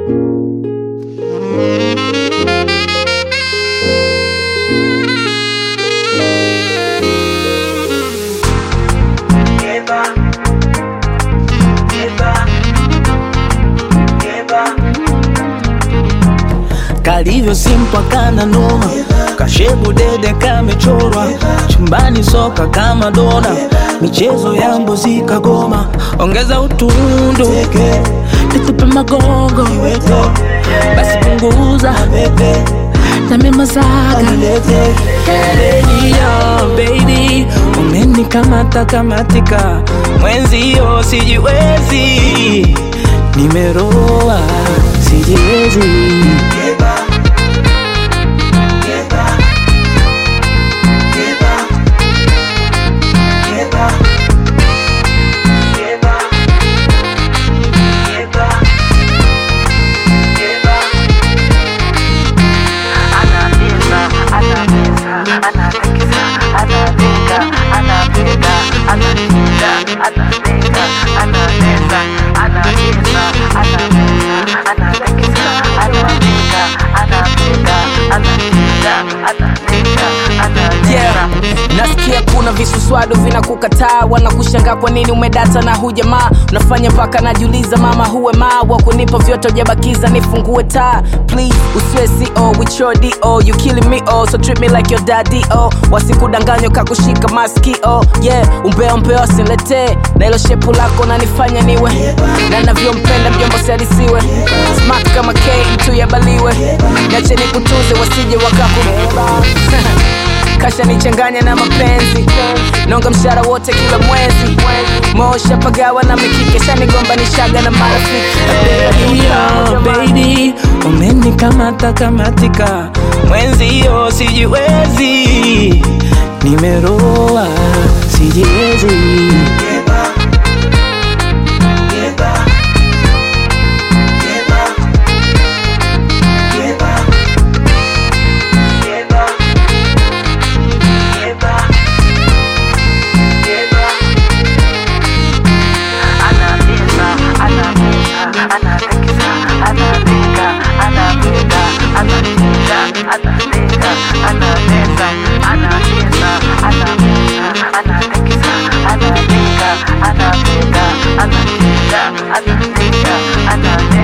Kalivyo simpwa kana noma, kashebu dede kamechorwa, chumbani soka kama dona, michezo ya mbuzi kagoma. Ongeza utundu, nitupe magongo, basi punguza na memazaga. Yeah, baby, umenikamata kamatika, mwenzio sijiwezi, nimeroa sijiwezi. Yeah, nasikia kuna visuswado vinakukataa, wanakushangaa kwa nini umedata na hujamaa. Unafanya mpaka najiuliza mama huwe maa, wakunipa vyote hujabakiza nifungue taa. Please usiwe CO with your DO, you killing me oh, so treat me like your daddy oh. Wasikudanganywa kakushika maskio, yeah, umbea usilete, na ilo shepu lako nanifanya niwe na navyompenda mjomba siadisiwe. Smart kama K mtu yabaliwe, niache nikutuze wasije wakakubeba. Kasha nichanganya na mapenzi, nonga mshara wote kila mwezi, mosha pagawa na mikike, shanigomba nishaga na marafiki. Yeah, baby, umenikamata kamatika, mwenzio sijiwezi, nimeroa sijiwezi. Anapenda